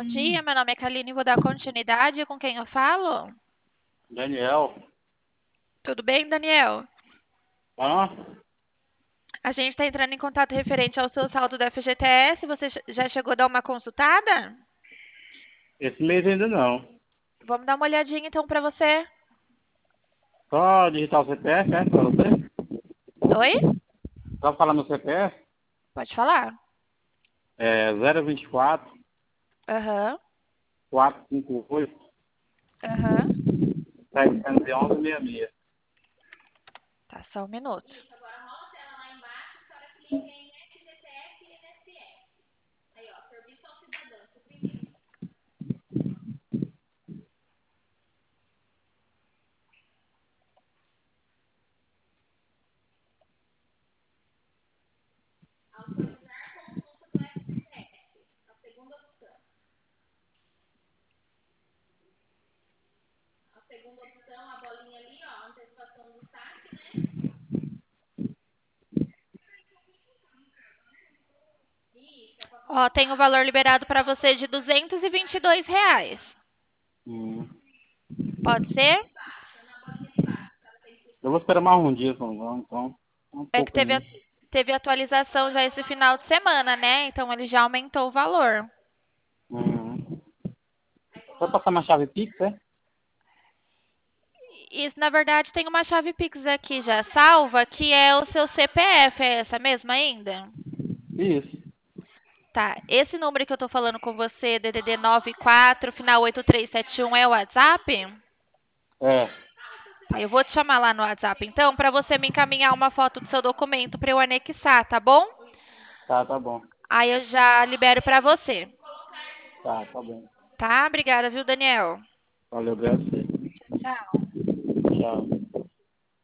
bom dia. Meu nome é Kaline e vou dar continuidade com quem eu falo. Daniel. Tudo bem, Daniel? Ah, A gente está entrando em contato referente ao seu saldo do FGTS. Você já chegou a dar uma consultada? esse mês ainda não. Vamos dar uma olhadinha então para você. Só digitar o CPF, é? Pra você? Oi? Só falar no CPF? Pode falar. É 024 Aham, 458 aham. 711 66. Tá, só um minuto. Ó, tem o valor liberado para você de R$ 222. Hum. Pode ser? Eu vou esperar mais um dia, então um É que pouco ainda. teve atualização já esse final de semana, né? Então ele já aumentou o valor. Hum. Vai passar uma chave Pix, é? Isso, na verdade, tem uma chave Pix aqui já salva, que é o seu CPF. É essa mesma ainda? Isso. Tá. Esse número que eu tô falando com você, DDD 94, final 8371, é o WhatsApp? É. Tá, eu vou te chamar lá no WhatsApp, então, para você me encaminhar uma foto do seu documento para eu anexar, tá bom? Tá bom. Aí eu já libero para você. Tá bom. Tá? Obrigada, viu, Daniel? Valeu, graças. Tchau. Tchau.